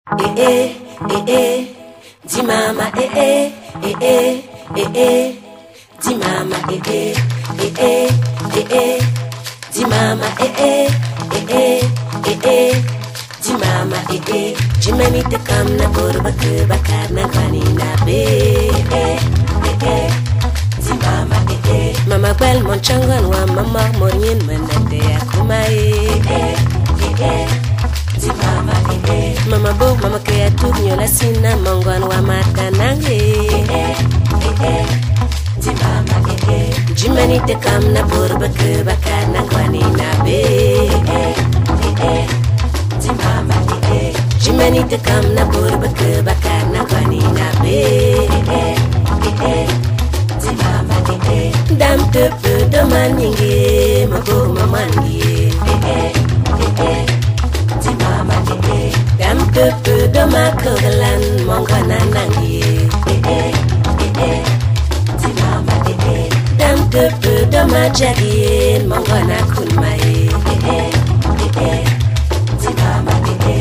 Di mama Di mama Di mama Di mama Jimani te kam na borba ke bakar na kwani na be Di mama Mama bel mon changan wa mama morin manate akuma Di mama Mama bo mama ke atuk nyola sina mongwan wa matanange Di mama Jimani te kam na borba ke bakar na kwani na be Di mama Jimani te kam na borba ke bakar na kwani na be Di mama Dam te pe do maninge mabo mamangi Di mama Dam te pe do makogalan mongwana nangi Di mama Dam te pe do majagien mongwana kunmai Di mama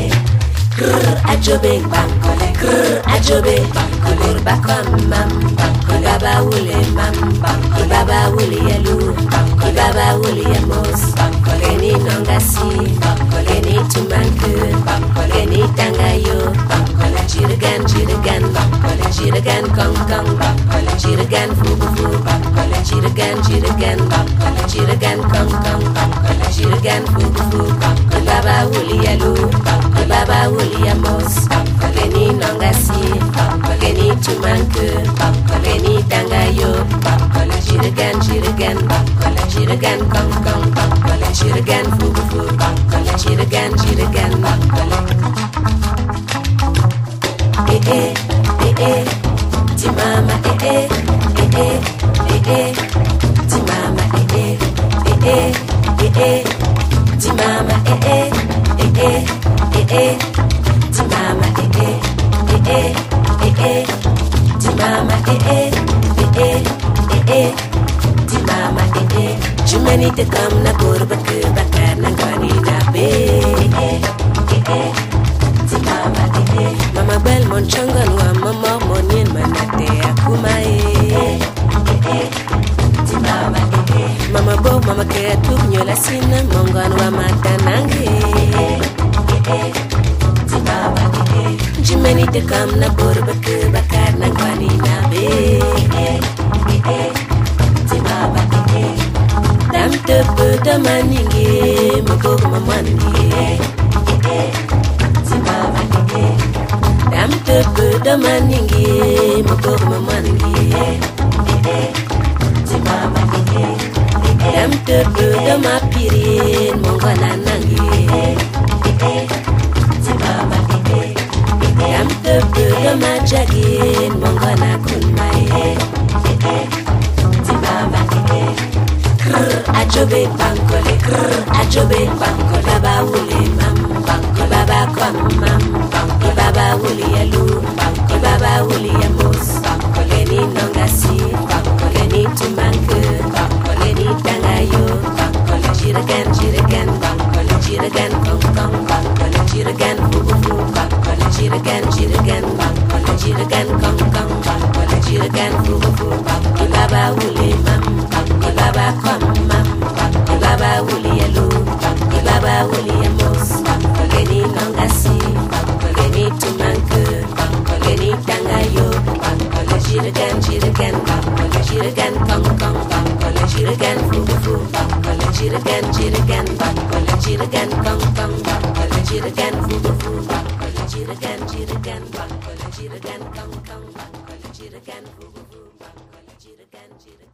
Ajobe bankole ajobe bankole bakam mam bankole baba wule mam bankole baba wule yalu bankole baba wule yamos bankole ni nongasi bankole ni tumanku bankole ni tangayo bankole jirigan kong bankole jirigan fufu bankole jirigan kong bankole jirigan fufu bankole baba wule yalu bankole baba wule yamos bankole ni nongasi bankole ni tumanku bankole ni tangayo bankole jirigan bankole jirigan kong bankole jirigan fufu bankole jirigan bankole Di mama Di mama Di mama Di mama Di mama Di mama Jumani te kam na borba ke bakar na kwani na be Di mama Mama bel mon changan wa mama monin manate akuma Di mama Mama bo mama ke atuk nyola sina mongan wa matanange Di mama Jimani te kam na borba ke bakar na kwani na be Di mama Dam te pe da maninge mabo mamange Di mama Dam te pe da maninge mabo mamange Di mama Dam te pe da mapirin mongwana nange Di mama Dam te pe da majagin mongwana kunmai Di mama Ajobe bankole baba wule mam bankole baba kom mam bankole baba wule yalu bankole baba wule yamos bankole ni nongasi bankole ni tumanku bankole ni tangayo bankole jirigan bankole jirigan kong bankole jirigan fufu bankole jirigan bankole jirigan kong bankole jirigan fufu bankole baba wule mam bankole baba kom mam bankole baba wule yalu bankole baba wule yamos bankole ni nongasi bankole ni tumanku bankole ni tangayo bankole jirigan bankole jirigan kong bankole jirigan fufu bankole jirigan bankole jirigan kong bankole jirigan fufu bankole jirigan bankole jirigan kong bankole jirigan fufu bankole jirigan